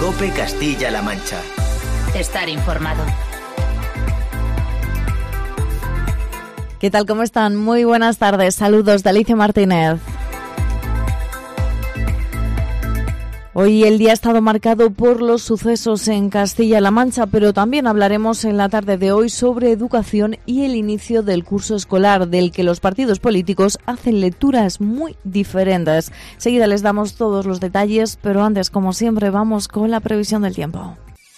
COPE Castilla-La Mancha. Estar informado. ¿Qué tal? ¿Cómo están? Muy buenas tardes. Saludos de Alicia Martínez. Hoy el día ha estado marcado por los sucesos en Castilla-La Mancha, pero también hablaremos en la tarde de hoy sobre educación y el inicio del curso escolar, del que los partidos políticos hacen lecturas muy diferentes. Enseguida les damos todos los detalles, pero antes, como siempre, vamos con la previsión del tiempo.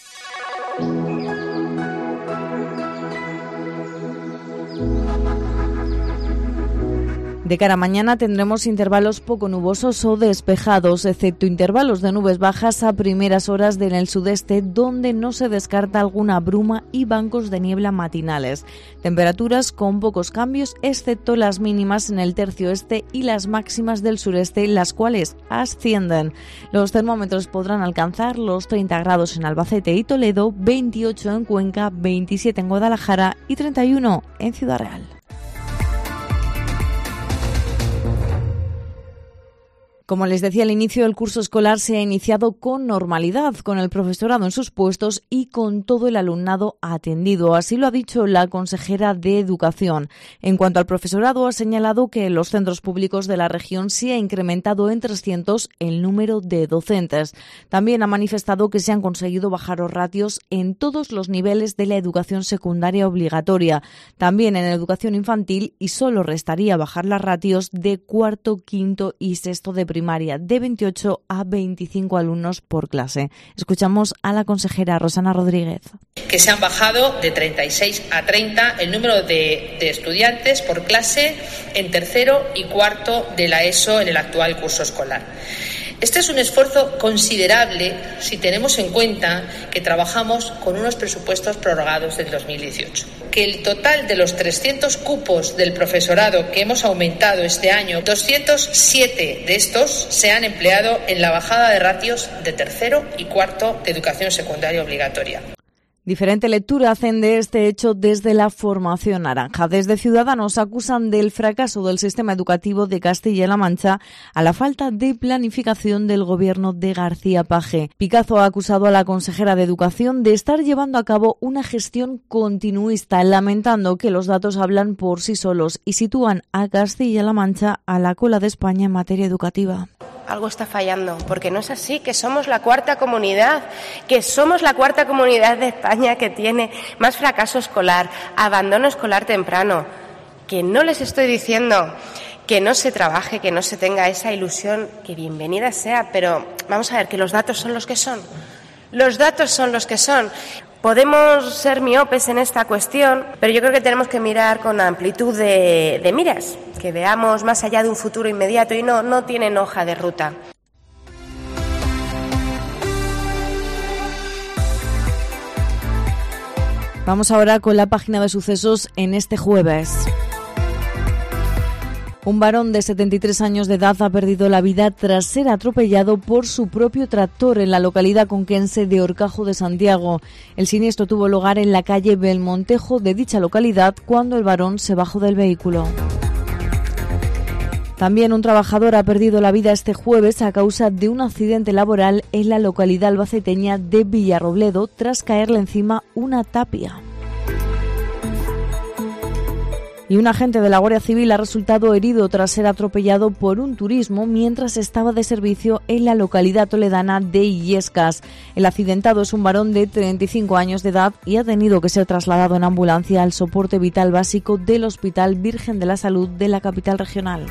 De cara a mañana tendremos intervalos poco nubosos o despejados, excepto intervalos de nubes bajas a primeras horas en el sudeste, donde no se descarta alguna bruma y bancos de niebla matinales. Temperaturas con pocos cambios, excepto las mínimas en el tercio este y las máximas del sureste, las cuales ascienden. Los termómetros podrán alcanzar los 30 grados en Albacete y Toledo, 28 en Cuenca, 27 en Guadalajara y 31 en Ciudad Real. Como les decía, el inicio del curso escolar se ha iniciado con normalidad, con el profesorado en sus puestos y con todo el alumnado atendido. Así lo ha dicho la consejera de Educación. En cuanto al profesorado, ha señalado que en los centros públicos de la región se ha incrementado en 300 el número de docentes. También ha manifestado que se han conseguido bajar los ratios en todos los niveles de la educación secundaria obligatoria, también en educación infantil, y solo restaría bajar las ratios de cuarto, quinto y sexto de primaria, de 28 a 25 alumnos por clase. Escuchamos a la consejera Rosana Rodríguez. Que se han bajado de 36 a 30 el número de estudiantes por clase en tercero y cuarto de la ESO en el actual curso escolar. Este es un esfuerzo considerable si tenemos en cuenta que trabajamos con unos presupuestos prorrogados del 2018. Que el total de los 300 cupos del profesorado que hemos aumentado este año, 207 de estos se han empleado en la bajada de ratios de tercero y cuarto de educación secundaria obligatoria. Diferente lectura hacen de este hecho desde la Formación Naranja. Desde Ciudadanos acusan del fracaso del sistema educativo de Castilla-La Mancha a la falta de planificación del gobierno de García Page. Picazo ha acusado a la consejera de Educación de estar llevando a cabo una gestión continuista, lamentando que los datos hablan por sí solos y sitúan a Castilla-La Mancha a la cola de España en materia educativa. Algo está fallando, porque no es así, que somos la cuarta comunidad de España que tiene más fracaso escolar, abandono escolar temprano, que no les estoy diciendo que no se trabaje, que no se tenga esa ilusión, que bienvenida sea, pero vamos a ver, que los datos son los que son. Los datos son los que son. Podemos ser miopes en esta cuestión, pero yo creo que tenemos que mirar con amplitud de miras, que veamos más allá de un futuro inmediato y no tienen hoja de ruta. Vamos ahora con la página de sucesos en este jueves. Un varón de 73 años de edad ha perdido la vida tras ser atropellado por su propio tractor en la localidad conquense de Horcajo de Santiago. El siniestro tuvo lugar en la calle Belmontejo de dicha localidad cuando el varón se bajó del vehículo. También un trabajador ha perdido la vida este jueves a causa de un accidente laboral en la localidad albaceteña de Villarrobledo tras caerle encima una tapia. Y un agente de la Guardia Civil ha resultado herido tras ser atropellado por un turismo mientras estaba de servicio en la localidad toledana de Illescas. El accidentado es un varón de 35 años de edad y ha tenido que ser trasladado en ambulancia al soporte vital básico del Hospital Virgen de la Salud de la capital regional.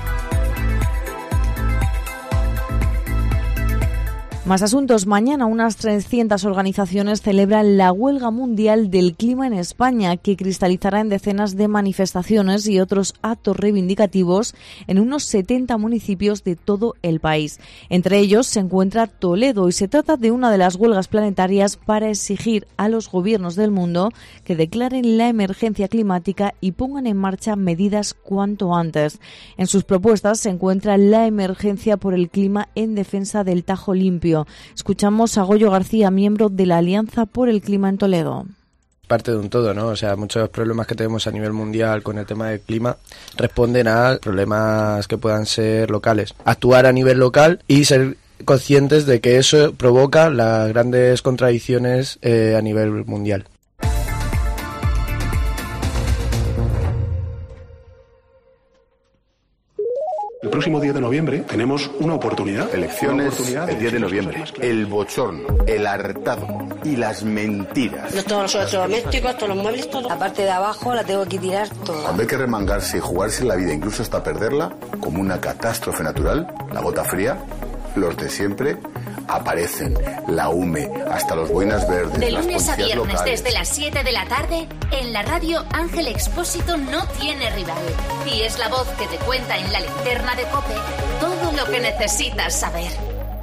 Más asuntos. Mañana unas 300 organizaciones celebran la Huelga Mundial del Clima en España, que cristalizará en decenas de manifestaciones y otros actos reivindicativos en unos 70 municipios de todo el país. Entre ellos se encuentra Toledo y se trata de una de las huelgas planetarias para exigir a los gobiernos del mundo que declaren la emergencia climática y pongan en marcha medidas cuanto antes. En sus propuestas se encuentra la emergencia por el clima en defensa del Tajo Limpio. Escuchamos a Goyo García, miembro de la Alianza por el Clima en Toledo. Parte de un todo, ¿no? O sea, muchos problemas que tenemos a nivel mundial con el tema del clima responden a problemas que puedan ser locales. Actuar a nivel local y ser conscientes de que eso provoca las grandes contradicciones a nivel mundial. El próximo 10 de noviembre tenemos una oportunidad. Elecciones el 10 de noviembre. El bochorno, el hartazgo y las mentiras. Todos los electrodomésticos, todos los muebles, todo. La parte de abajo la tengo que tirar todo. Cuando hay que remangarse y jugarse la vida, incluso hasta perderla, como una catástrofe natural, la gota fría, los de siempre aparecen, la UME, hasta los boinas verdes. De lunes a viernes locales. desde las 7 de la tarde, en la radio Ángel Expósito no tiene rival. Y es la voz que te cuenta en la linterna de COPE todo lo que necesitas saber.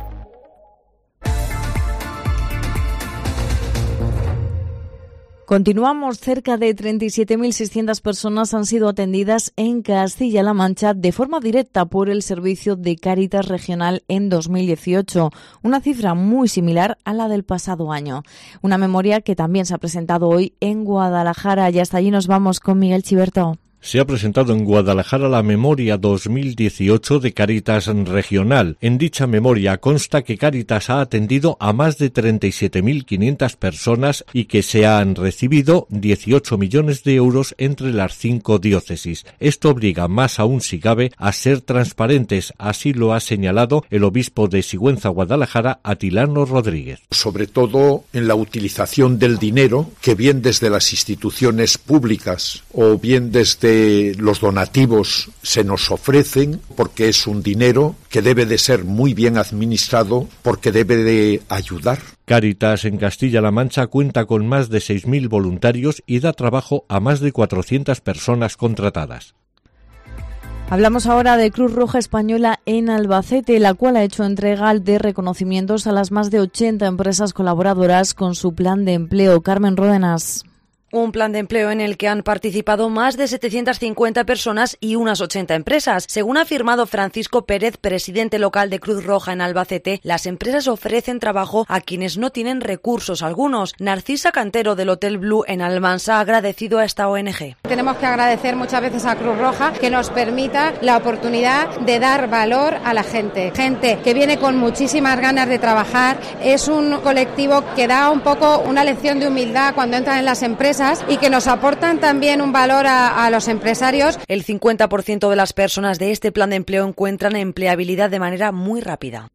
Continuamos. Cerca de 37.600 personas han sido atendidas en Castilla-La Mancha de forma directa por el servicio de Cáritas Regional en 2018, una cifra muy similar a la del pasado año. Una memoria que también se ha presentado hoy en Guadalajara y hasta allí nos vamos con Miguel Chiberto. Se ha presentado en Guadalajara la Memoria 2018 de Cáritas Regional. En dicha memoria consta que Cáritas ha atendido a más de 37.500 personas y que se han recibido 18 millones de euros entre las 5 diócesis. Esto obliga más aún, si cabe, a ser transparentes. Así lo ha señalado el obispo de Sigüenza, Guadalajara, Atilano Rodríguez. Sobre todo en la utilización del dinero, que bien desde las instituciones públicas o bien desde los donativos se nos ofrecen, porque es un dinero que debe de ser muy bien administrado, porque debe de ayudar. Cáritas en Castilla-La Mancha cuenta con más de 6.000 voluntarios y da trabajo a más de 400 personas contratadas. Hablamos ahora de Cruz Roja Española en Albacete, la cual ha hecho entrega de reconocimientos a las más de 80 empresas colaboradoras con su plan de empleo. Carmen Ródenas. Un plan de empleo en el que han participado más de 750 personas y unas 80 empresas. Según ha afirmado Francisco Pérez, presidente local de Cruz Roja en Albacete, las empresas ofrecen trabajo a quienes no tienen recursos algunos. Narcisa Cantero del Hotel Blue en Almansa ha agradecido a esta ONG. Tenemos que agradecer muchas veces a Cruz Roja que nos permita la oportunidad de dar valor a la gente. Gente que viene con muchísimas ganas de trabajar. Es un colectivo que da un poco una lección de humildad cuando entran en las empresas y que nos aportan también un valor a los empresarios. El 50% de las personas de este plan de empleo encuentran empleabilidad de manera muy rápida.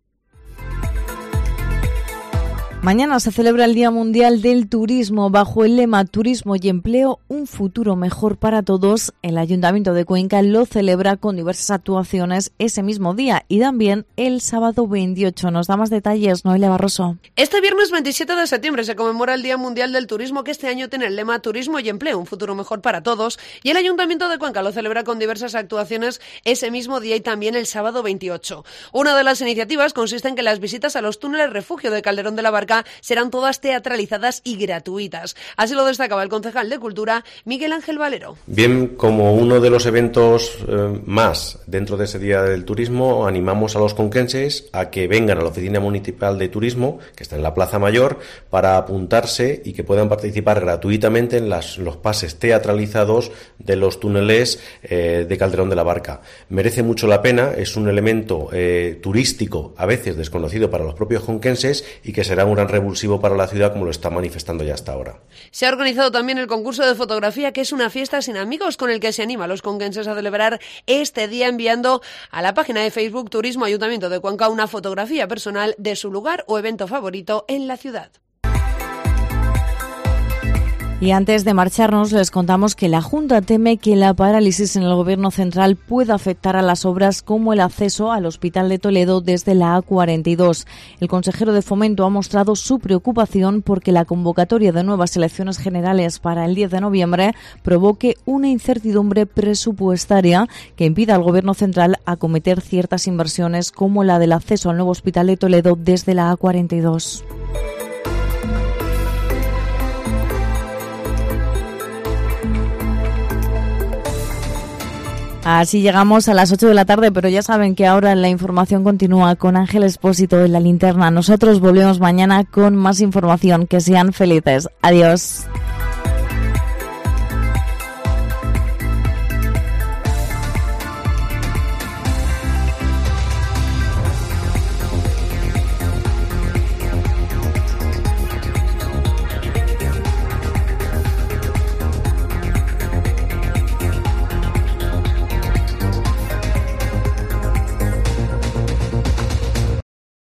Mañana se celebra el Día Mundial del Turismo. Bajo el lema Turismo y Empleo, un futuro mejor para todos, el Ayuntamiento de Cuenca lo celebra con diversas actuaciones ese mismo día y también el sábado 28. Nos da más detalles Noelia Barroso. Este viernes 27 de septiembre se conmemora el Día Mundial del Turismo, que este año tiene el lema Turismo y Empleo, un futuro mejor para todos, y el Ayuntamiento de Cuenca lo celebra con diversas actuaciones ese mismo día y también el sábado 28. Una de las iniciativas consiste en que las visitas a los túneles refugio de Calderón de la Barca serán todas teatralizadas y gratuitas. Así lo destacaba el concejal de Cultura, Miguel Ángel Valero. Bien, como uno de los eventos más dentro de ese Día del Turismo, animamos a los conquenses a que vengan a la Oficina Municipal de Turismo, que está en la Plaza Mayor, para apuntarse y que puedan participar gratuitamente en los pases teatralizados de los túneles de Calderón de la Barca. Merece mucho la pena, es un elemento turístico a veces desconocido para los propios conquenses y que será un gran revulsivo para la ciudad, como lo está manifestando ya hasta ahora. Se ha organizado también el concurso de fotografía, que es una fiesta sin amigos con el que se anima a los conquenses a celebrar este día enviando a la página de Facebook Turismo Ayuntamiento de Cuenca una fotografía personal de su lugar o evento favorito en la ciudad. Y antes de marcharnos, les contamos que la Junta teme que la parálisis en el Gobierno central pueda afectar a las obras como el acceso al Hospital de Toledo desde la A42. El consejero de Fomento ha mostrado su preocupación porque la convocatoria de nuevas elecciones generales para el 10 de noviembre provoque una incertidumbre presupuestaria que impida al Gobierno central acometer ciertas inversiones como la del acceso al nuevo Hospital de Toledo desde la A42. Así llegamos a las 8 de la tarde, pero ya saben que ahora la información continúa con Ángel Expósito en la linterna. Nosotros volvemos mañana con más información. Que sean felices. Adiós.